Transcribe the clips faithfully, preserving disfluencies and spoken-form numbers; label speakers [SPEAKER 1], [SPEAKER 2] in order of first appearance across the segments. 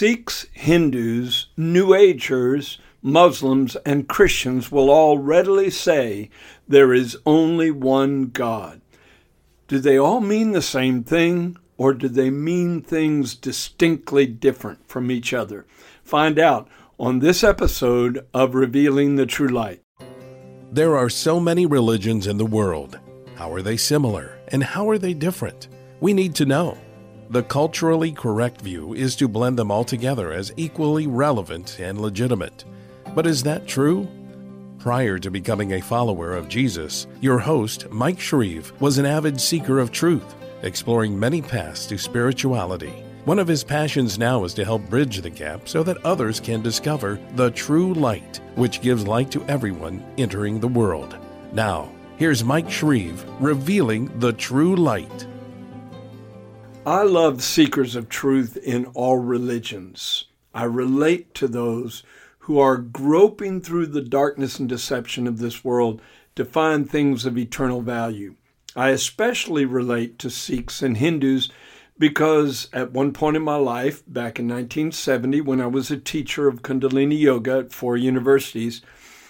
[SPEAKER 1] Sikhs, Hindus, New Agers, Muslims, and Christians will all readily say there is only one God. Do they all mean the same thing, or do they mean things distinctly different from each other? Find out on this episode of Revealing the True Light.
[SPEAKER 2] There are so many religions in the world. How are they similar, and how are they different? We need to know. The culturally correct view is to blend them all together as equally relevant and legitimate. But is that true? Prior to becoming a follower of Jesus, your host, Mike Shreve, was an avid seeker of truth, exploring many paths to spirituality. One of his passions now is to help bridge the gap so that others can discover the true light, which gives light to everyone entering the world. Now, here's Mike Shreve revealing the true light.
[SPEAKER 1] I love seekers of truth in all religions. I relate to those who are groping through the darkness and deception of this world to find things of eternal value. I especially relate to Sikhs and Hindus because at one point in my life, back in nineteen seventy, when I was a teacher of Kundalini Yoga at four universities,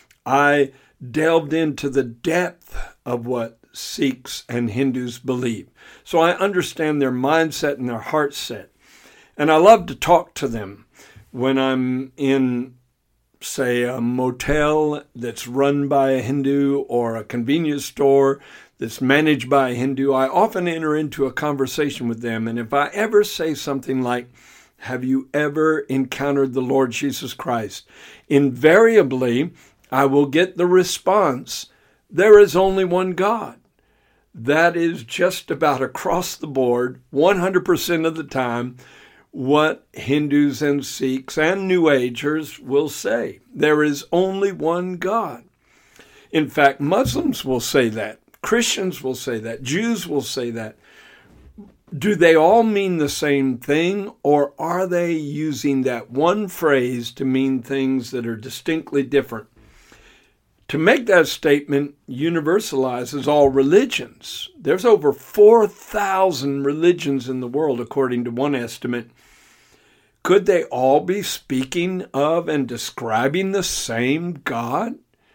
[SPEAKER 1] I delved into the depth of what Sikhs and Hindus believe. So I understand their mindset and their heart set. And I love to talk to them when I'm in, say, a motel that's run by a Hindu or a convenience store that's managed by a Hindu. I often enter into a conversation with them. And if I ever say something like, "Have you ever encountered the Lord Jesus Christ?" invariably, I will get the response, "There is only one God." That is just about across the board, one hundred percent of the time, what Hindus and Sikhs and New Agers will say. There is only one God. In fact, Muslims will say that. Christians will say that. Jews will say that. Do they all mean the same thing, or are they using that one phrase to mean things that are distinctly different? To make that statement universalizes all religions. There's over four thousand religions in the world, according to one estimate. Could they all be speaking of and describing the same God?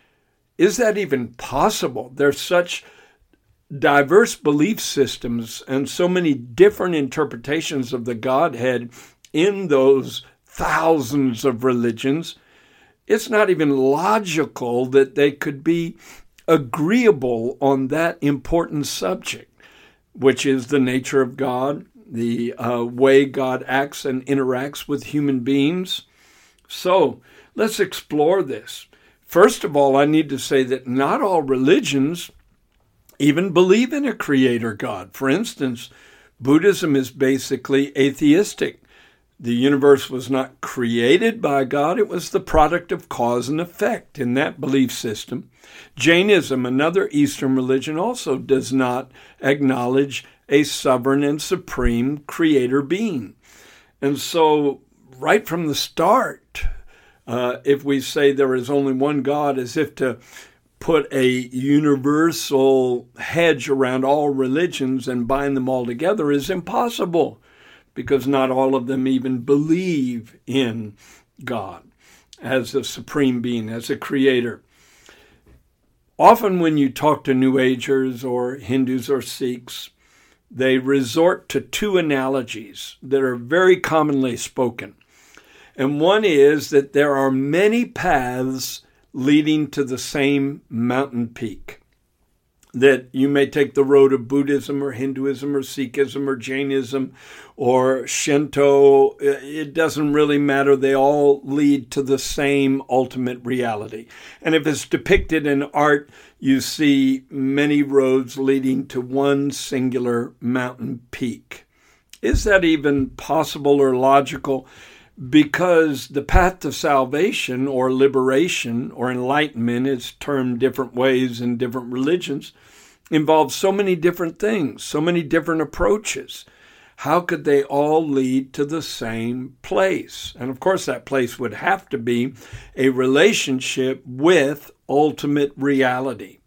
[SPEAKER 1] Is that even possible? There's such diverse belief systems and so many different interpretations of the Godhead in those thousands of religions. It's not even logical that they could be agreeable on that important subject, which is the nature of God, the uh, way God acts and interacts with human beings. So let's explore this. First of all, I need to say that not all religions even believe in a creator God. For instance, Buddhism is basically atheistic. The universe was not created by God. It was the product of cause and effect in that belief system. Jainism, another Eastern religion, also does not acknowledge a sovereign and supreme creator being. And so right from the start, uh, if we say there is only one God, as if to put a universal hedge around all religions and bind them all together is impossible, because not all of them even believe in God as a supreme being, as a creator. Often when you talk to New Agers or Hindus or Sikhs, they resort to two analogies that are very commonly spoken. And one is that there are many paths leading to the same mountain peak. That you may take the road of Buddhism or Hinduism or Sikhism or Jainism or Shinto. It doesn't really matter. They all lead to the same ultimate reality. And if it's depicted in art, you see many roads leading to one singular mountain peak. Is that even possible or logical? Because the path to salvation or liberation or enlightenment is termed different ways in different religions, involves so many different things, so many different approaches. How could they all lead to the same place? And of course, that place would have to be a relationship with ultimate reality.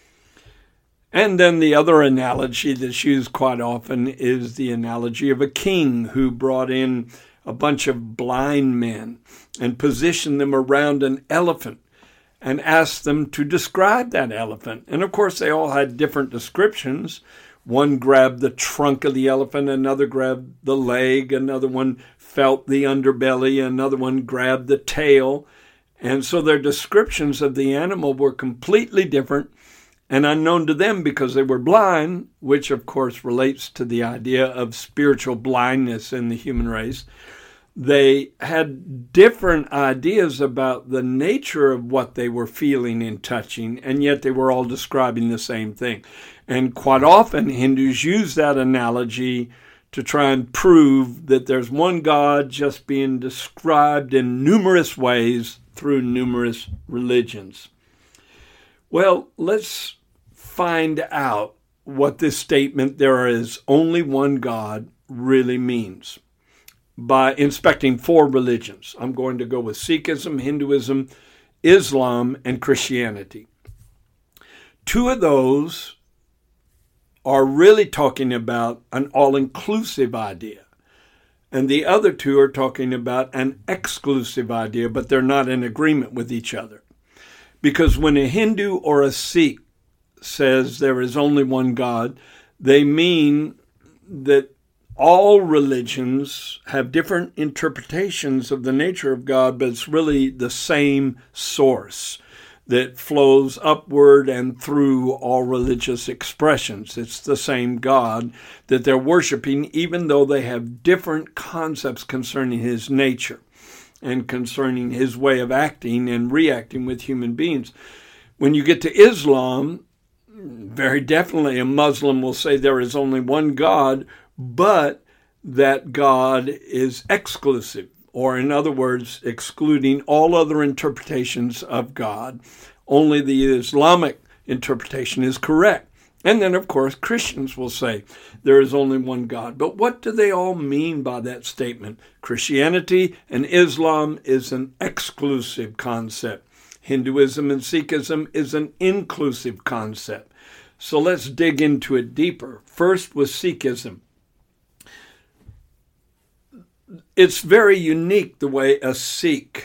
[SPEAKER 1] And then the other analogy that's used quite often is the analogy of a king who brought in a bunch of blind men and positioned them around an elephant and asked them to describe that elephant. And of course, they all had different descriptions. One grabbed the trunk of the elephant, another grabbed the leg, another one felt the underbelly, another one grabbed the tail. And so their descriptions of the animal were completely different and unknown to them because they were blind, which of course relates to the idea of spiritual blindness in the human race. They had different ideas about the nature of what they were feeling and touching, and yet they were all describing the same thing. And quite often Hindus use that analogy to try and prove that there's one God just being described in numerous ways through numerous religions. Well, let's find out what this statement, there is only one God, really means by inspecting four religions. I'm going to go with Sikhism, Hinduism, Islam, and Christianity. Two of those are really talking about an all-inclusive idea. And the other two are talking about an exclusive idea, but they're not in agreement with each other. Because when a Hindu or a Sikh says there is only one God, they mean that all religions have different interpretations of the nature of God, but it's really the same source that flows upward and through all religious expressions. It's the same God that they're worshiping, even though they have different concepts concerning his nature and concerning his way of acting and reacting with human beings. When you get to Islam, very definitely a Muslim will say there is only one God, but that God is exclusive, or in other words, excluding all other interpretations of God. Only the Islamic interpretation is correct. And then, of course, Christians will say there is only one God. But what do they all mean by that statement? Christianity and Islam is an exclusive concept. Hinduism and Sikhism is an inclusive concept. So let's dig into it deeper. First was Sikhism. It's very unique the way a Sikh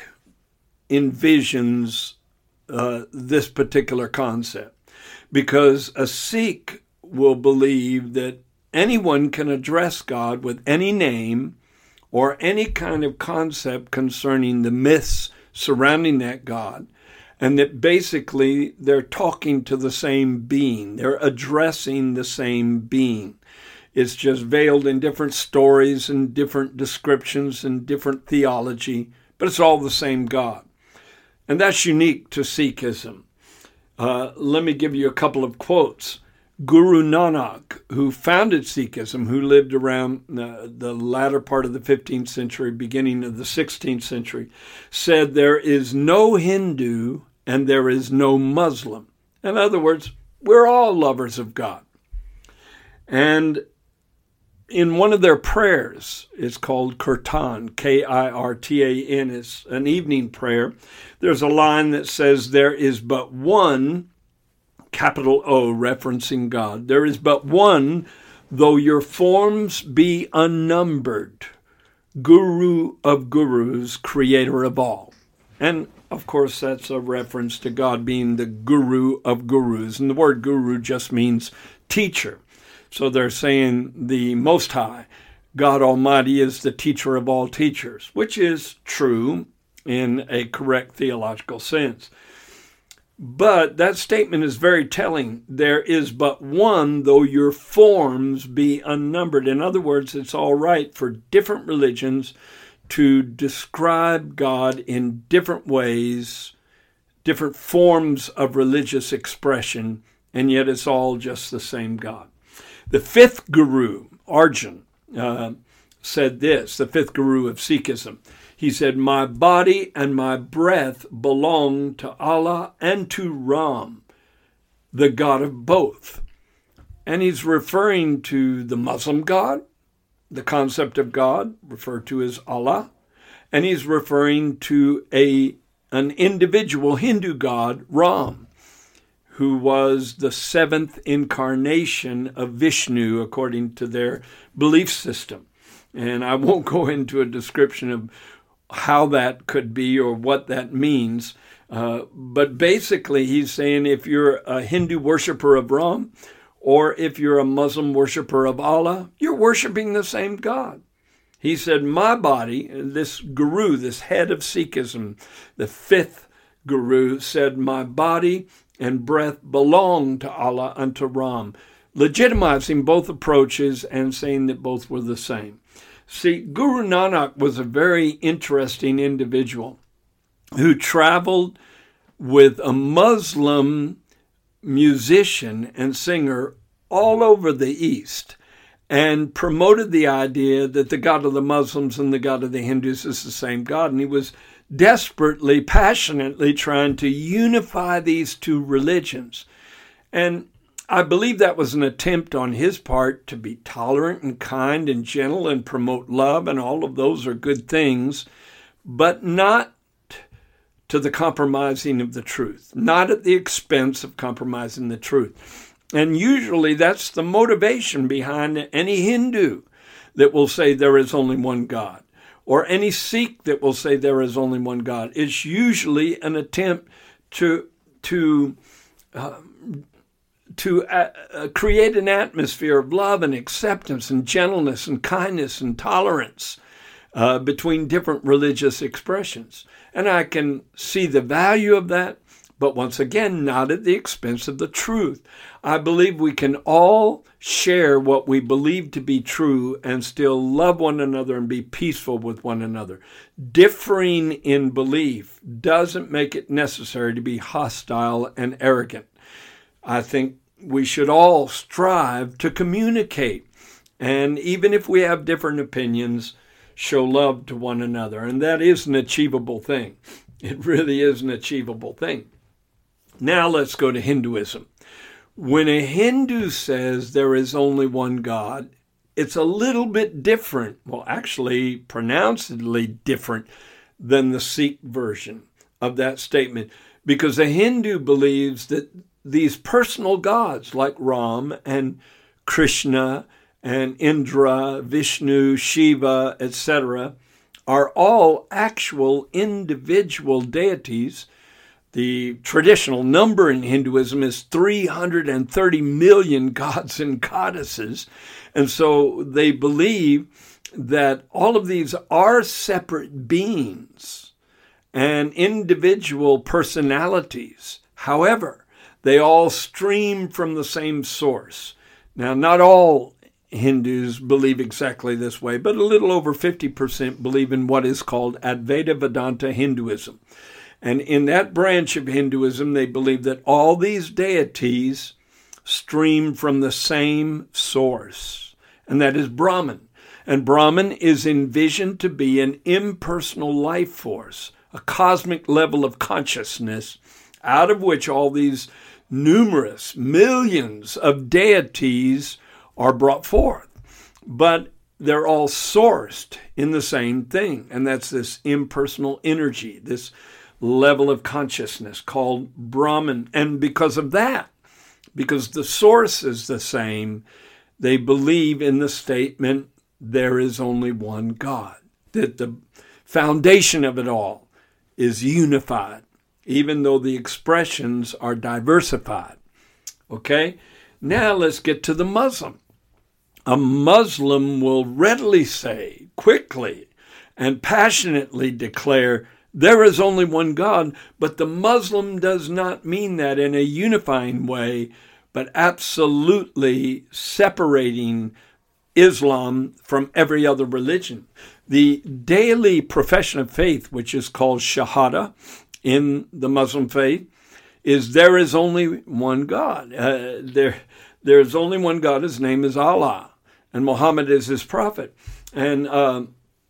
[SPEAKER 1] envisions uh, this particular concept, because a Sikh will believe that anyone can address God with any name or any kind of concept concerning the myths surrounding that God, and that basically they're talking to the same being. They're addressing the same being. It's just veiled in different stories and different descriptions and different theology, but it's all the same God. And that's unique to Sikhism. Uh, let me give you a couple of quotes. Guru Nanak, who founded Sikhism, who lived around uh, the latter part of the fifteenth century, beginning of the sixteenth century, said there is no Hindu and there is no Muslim. In other words, we're all lovers of God. And in one of their prayers, it's called Kirtan, K I R T A N, it's an evening prayer. There's a line that says, there is but one, capital O, referencing God. There is but one, though your forms be unnumbered, Guru of gurus, creator of all. And of course, that's a reference to God being the guru of gurus. And the word guru just means teacher. So they're saying the Most High, God Almighty, is the teacher of all teachers, which is true in a correct theological sense. But that statement is very telling. There is but one, though your forms be unnumbered. In other words, it's all right for different religions to describe God in different ways, different forms of religious expression, and yet it's all just the same God. The fifth guru, Arjan, uh, said this, the fifth guru of Sikhism. He said, my body and my breath belong to Allah and to Ram, the God of both. And he's referring to the Muslim God, the concept of God, referred to as Allah. And he's referring to a an individual Hindu God, Ram, who was the seventh incarnation of Vishnu, according to their belief system. And I won't go into a description of how that could be or what that means. Uh, but basically, he's saying if you're a Hindu worshiper of Ram, or if you're a Muslim worshiper of Allah, you're worshiping the same God. He said, my body, this guru, this head of Sikhism, the fifth guru, said, my body and breath belong to Allah and to Ram, legitimizing both approaches and saying that both were the same. See, Guru Nanak was a very interesting individual who traveled with a Muslim musician and singer all over the East and promoted the idea that the God of the Muslims and the God of the Hindus is the same God. And he was desperately, passionately trying to unify these two religions. And I believe that was an attempt on his part to be tolerant and kind and gentle and promote love, and all of those are good things, but not to the compromising of the truth, not at the expense of compromising the truth. And usually that's the motivation behind any Hindu that will say there is only one God, or any Sikh that will say there is only one God. It's usually an attempt to to uh, to uh, uh, create an atmosphere of love and acceptance and gentleness and kindness and tolerance uh, between different religious expressions. And I can see the value of that, but once again, not at the expense of the truth. I believe we can all share what we believe to be true and still love one another and be peaceful with one another. Differing in belief doesn't make it necessary to be hostile and arrogant. I think we should all strive to communicate, and even if we have different opinions, show love to one another. And that is an achievable thing. It really is an achievable thing. Now let's go to Hinduism. When a Hindu says there is only one God, it's a little bit different, well, actually pronouncedly different than the Sikh version of that statement, because a Hindu believes that these personal gods like Ram and Krishna and Indra, Vishnu, Shiva, et cetera, are all actual individual deities. The traditional number in Hinduism is three hundred thirty million gods and goddesses. And so they believe that all of these are separate beings and individual personalities. However, they all stream from the same source. Now, not all Hindus believe exactly this way, but a little over fifty percent believe in what is called Advaita Vedanta Hinduism. And in that branch of Hinduism, they believe that all these deities stream from the same source, and that is Brahman. And Brahman is envisioned to be an impersonal life force, a cosmic level of consciousness, out of which all these numerous millions of deities are brought forth. But they're all sourced in the same thing, and that's this impersonal energy, this level of consciousness called Brahman. And because of that, because the source is the same, they believe in the statement, there is only one God, that the foundation of it all is unified, even though the expressions are diversified. Okay? Now let's get to the Muslim. A Muslim will readily say, quickly and passionately declare, there is only one God, but the Muslim does not mean that in a unifying way, but absolutely separating Islam from every other religion. The daily profession of faith, which is called Shahada in the Muslim faith, is there is only one God. Uh, there, there is only one God. His name is Allah, and Muhammad is his prophet. And uh,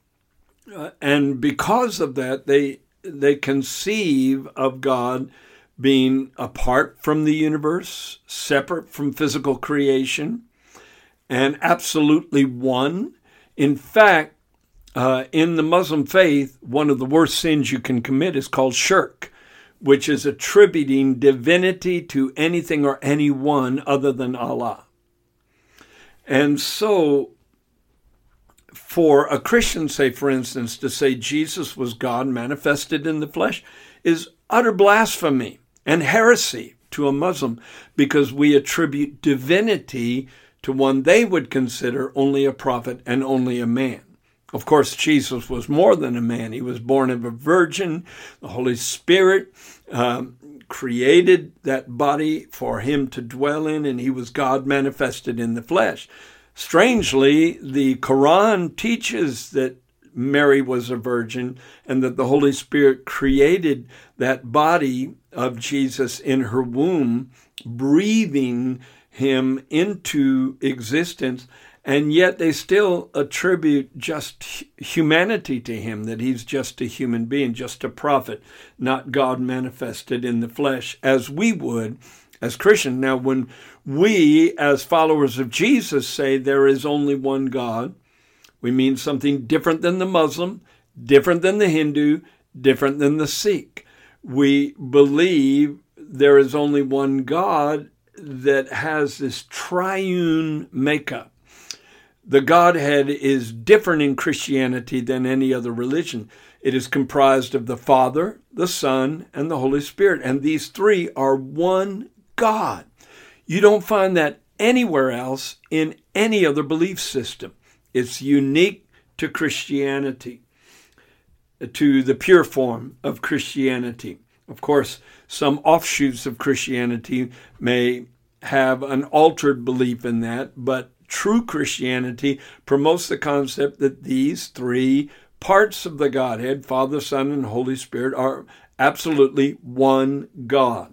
[SPEAKER 1] uh, and because of that, they they conceive of God being apart from the universe, separate from physical creation, and absolutely one. In fact, uh, in the Muslim faith, one of the worst sins you can commit is called shirk, which is attributing divinity to anything or anyone other than Allah. And so, for a Christian, say, for instance, to say Jesus was God manifested in the flesh is utter blasphemy and heresy to a Muslim, because we attribute divinity to one they would consider only a prophet and only a man. Of course, Jesus was more than a man. He was born of a virgin. The Holy Spirit um, created that body for him to dwell in, and he was God manifested in the flesh. Strangely, the Quran teaches that Mary was a virgin and that the Holy Spirit created that body of Jesus in her womb, breathing him into existence, and yet they still attribute just humanity to him, that he's just a human being, just a prophet, not God manifested in the flesh, as we would as Christians. Now, when we, as followers of Jesus, say there is only one God, we mean something different than the Muslim, different than the Hindu, different than the Sikh. We believe there is only one God that has this triune makeup. The Godhead is different in Christianity than any other religion. It is comprised of the Father, the Son, and the Holy Spirit, and these three are one God. You don't find that anywhere else in any other belief system. It's unique to Christianity, to the pure form of Christianity. Of course, some offshoots of Christianity may have an altered belief in that, but true Christianity promotes the concept that these three parts of the Godhead, Father, Son, and Holy Spirit, are absolutely one God.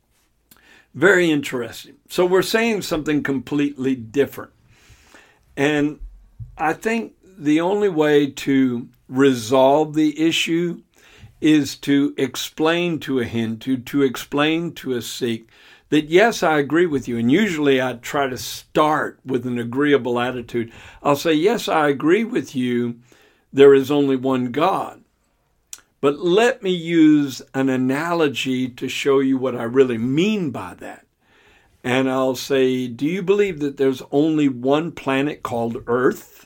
[SPEAKER 1] Very interesting. So we're saying something completely different. And I think the only way to resolve the issue is to explain to a Hindu, to explain to a Sikh, that yes, I agree with you. And usually I try to start with an agreeable attitude. I'll say, yes, I agree with you. There is only one God. But let me use an analogy to show you what I really mean by that. And I'll say, do you believe that there's only one planet called Earth?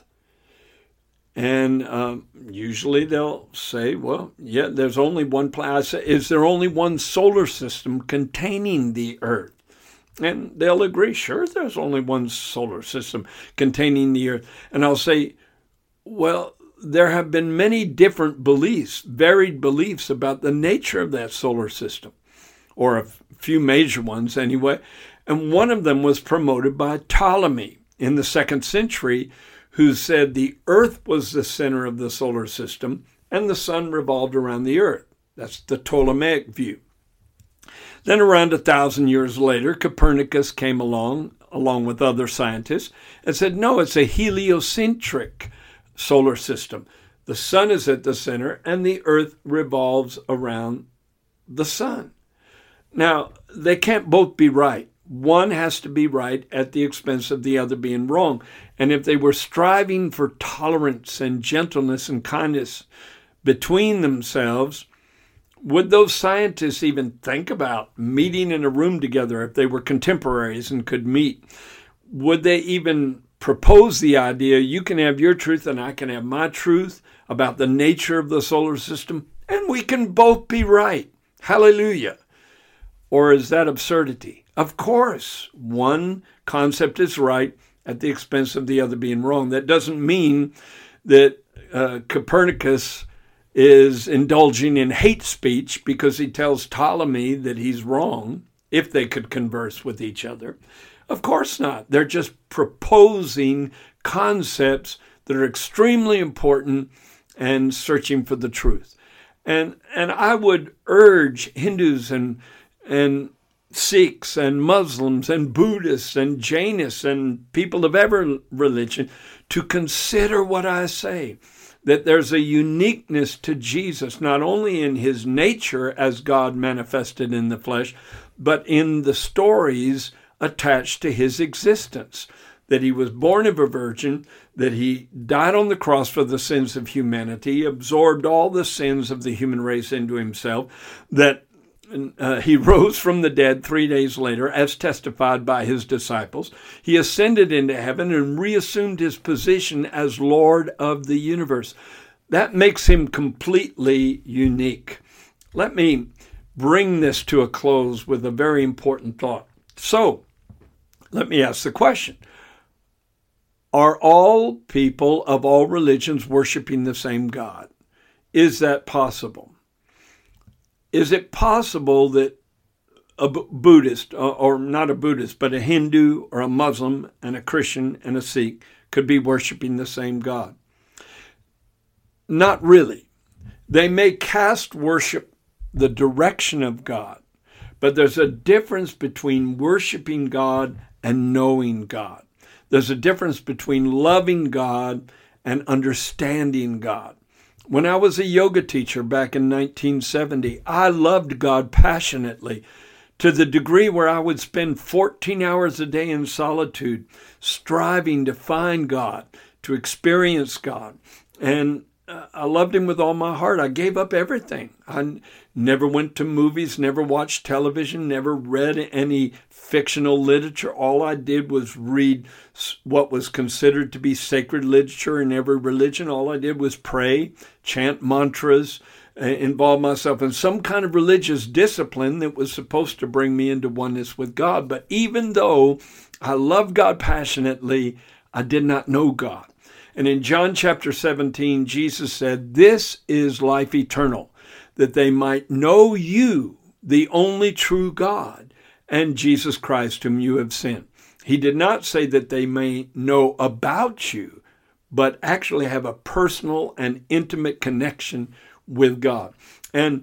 [SPEAKER 1] And um, usually they'll say, well, yeah, there's only one planet. I say, is there only one solar system containing the Earth? And they'll agree, sure, there's only one solar system containing the Earth. And I'll say, well, there have been many different beliefs, varied beliefs about the nature of that solar system, or a few major ones anyway. And one of them was promoted by Ptolemy in the second century, who said the Earth was the center of the solar system and the sun revolved around the Earth. That's the Ptolemaic view. Then around a thousand years later, Copernicus came along, along with other scientists, and said, no, it's a heliocentric solar system. The sun is at the center and the Earth revolves around the sun. Now, they can't both be right. One has to be right at the expense of the other being wrong. And if they were striving for tolerance and gentleness and kindness between themselves, would those scientists even think about meeting in a room together if they were contemporaries and could meet? Would they even propose the idea, you can have your truth and I can have my truth about the nature of the solar system, and we can both be right? Hallelujah. Or is that absurdity? Of course, one concept is right at the expense of the other being wrong. That doesn't mean that uh, Copernicus is indulging in hate speech because he tells Ptolemy that he's wrong, if they could converse with each other. Of course not. They're just proposing concepts that are extremely important and searching for the truth. And and I would urge Hindus and and Sikhs and Muslims and Buddhists and Jainists and people of every religion to consider what I say, that there's a uniqueness to Jesus, not only in his nature as God manifested in the flesh, but in the stories attached to his existence, that he was born of a virgin, that he died on the cross for the sins of humanity, absorbed all the sins of the human race into himself, that uh, he rose from the dead three days later, as testified by his disciples. He ascended into heaven and reassumed his position as Lord of the universe. That makes him completely unique. Let me bring this to a close with a very important thought. So, let me ask the question. Are all people of all religions worshiping the same God? Is that possible? Is it possible that a Buddhist, or not a Buddhist, but a Hindu or a Muslim and a Christian and a Sikh could be worshiping the same God? Not really. They may cast worship the direction of God, but there's a difference between worshiping God and knowing God. There's a difference between loving God and understanding God. When I was a yoga teacher back in nineteen seventy, I loved God passionately to the degree where I would spend fourteen hours a day in solitude, striving to find God, to experience God. And uh, I loved him with all my heart. I gave up everything. I n- never went to movies, never watched television, never read any fictional literature. All I did was read what was considered to be sacred literature in every religion. All I did was pray, chant mantras, uh, involve myself in some kind of religious discipline that was supposed to bring me into oneness with God. But even though I loved God passionately, I did not know God. And in John chapter seventeen, Jesus said, "This is life eternal, that they might know you, the only true God, and Jesus Christ whom you have sent." He did not say that they may know about you, but actually have a personal and intimate connection with God. And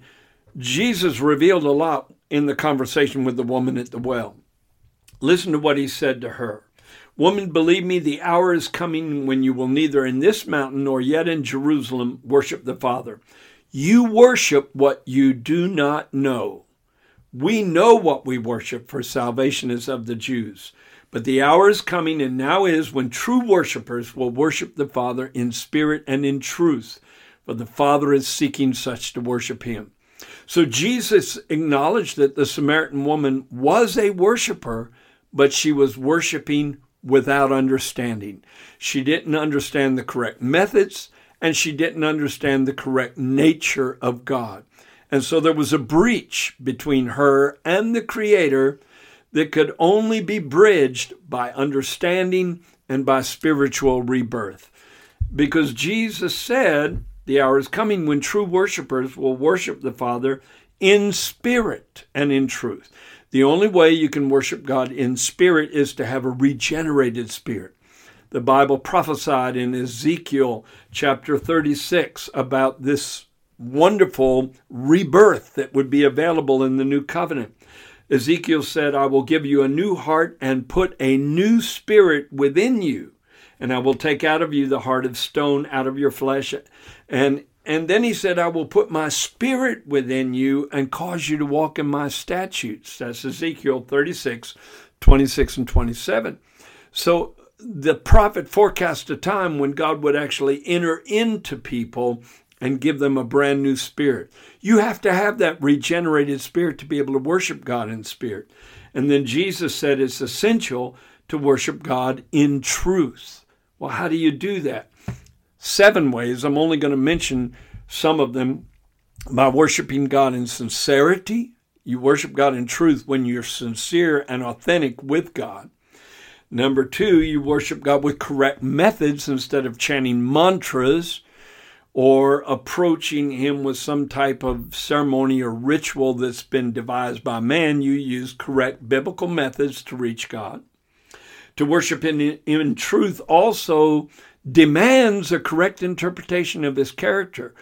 [SPEAKER 1] Jesus revealed a lot in the conversation with the woman at the well. Listen to what he said to her. "Woman, believe me, the hour is coming when you will neither in this mountain nor yet in Jerusalem worship the Father. You worship what you do not know. We know what we worship, for salvation is of the Jews. But the hour is coming, and now is, when true worshipers will worship the Father in spirit and in truth, for the Father is seeking such to worship him." So Jesus acknowledged that the Samaritan woman was a worshiper, but she was worshiping without understanding. She didn't understand the correct methods, and she didn't understand the correct nature of God. And so there was a breach between her and the Creator that could only be bridged by understanding and by spiritual rebirth. Because Jesus said, the hour is coming when true worshipers will worship the Father in spirit and in truth. The only way you can worship God in spirit is to have a regenerated spirit. The Bible prophesied in Ezekiel chapter thirty-six about this wonderful rebirth that would be available in the new covenant. Ezekiel said, "I will give you a new heart and put a new spirit within you. And I will take out of you the heart of stone out of your flesh." And And then he said, "I will put my spirit within you and cause you to walk in my statutes." That's Ezekiel thirty-six, twenty-six and twenty-seven. So the prophet forecast a time when God would actually enter into people and give them a brand new spirit. You have to have that regenerated spirit to be able to worship God in spirit. And then Jesus said it's essential to worship God in truth. Well, how do you do that? Seven ways. I'm only going to mention some of them. By worshiping God in sincerity. You worship God in truth when you're sincere and authentic with God. Number two, you worship God with correct methods instead of chanting mantras or approaching him with some type of ceremony or ritual that's been devised by man. You use correct biblical methods to reach God. To worship in, in truth also demands a correct interpretation of his character,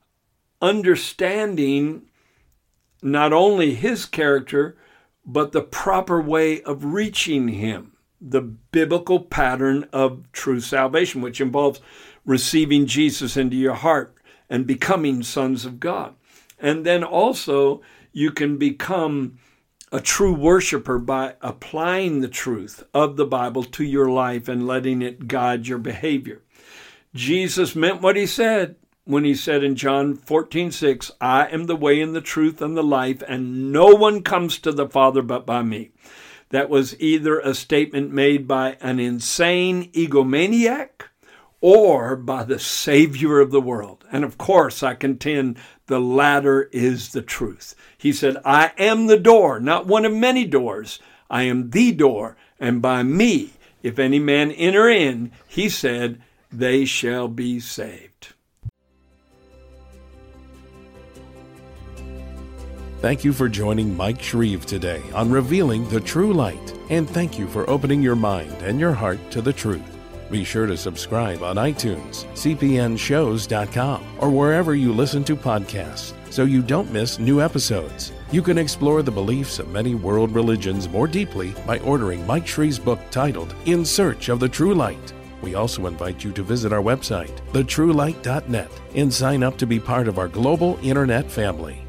[SPEAKER 1] understanding not only his character, but the proper way of reaching him, the biblical pattern of true salvation, which involves receiving Jesus into your heart and becoming sons of God. And then also you can become a true worshiper by applying the truth of the Bible to your life and letting it guide your behavior. Jesus meant what he said. when he said in John fourteen six, I am the way and the truth and the life, and no one comes to the Father but by me. That was either a statement made by an insane egomaniac or by the Savior of the world. And of course, I contend the latter is the truth. He said, I am the door, not one of many doors. I am the door, and by me, if any man enter in, he said, they shall be saved.
[SPEAKER 2] Thank you for joining Mike Shreve today on Revealing the True Light, and thank you for opening your mind and your heart to the truth. Be sure to subscribe on iTunes, c p n shows dot com, or wherever you listen to podcasts so you don't miss new episodes. You can explore the beliefs of many world religions more deeply by ordering Mike Shreve's book titled In Search of the True Light. We also invite you to visit our website, the true light dot net, and sign up to be part of our global internet family.